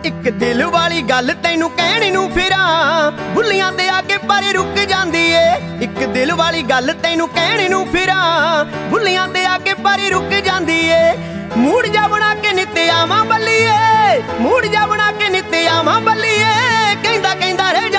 ਇੱਕ ਦਿਲ ਵਾਲੀ ਗੱਲ ਤੈਨੂੰ ਕਹਿਣ ਨੂੰ ਫਿਰਾਂ, ਬੁੱਲੀਆਂ ਤੇ ਆ ਕੇ ਪਰ ਰੁਕ ਜਾਂਦੀ ਏ। ਇੱਕ ਦਿਲ ਵਾਲੀ ਗੱਲ ਤੈਨੂੰ ਕਹਿਣ ਨੂੰ ਫਿਰਾਂ, ਬੁੱਲੀਆਂ ਤੇ ਆ ਕੇ ਪਰ ਰੁਕ ਜਾਂਦੀ ਏ। ਮੂਡ ਜਾ ਬਣਾ ਕੇ ਨਿੱਤ ਆਵਾਂ ਬੱਲੀਏ, ਮੂਡ ਜਾ ਬਣਾ ਕੇ ਨਿੱਤ ਆਵਾਂ ਬੱਲੀਏ। ਕਹਿੰਦਾ ਰਹਿ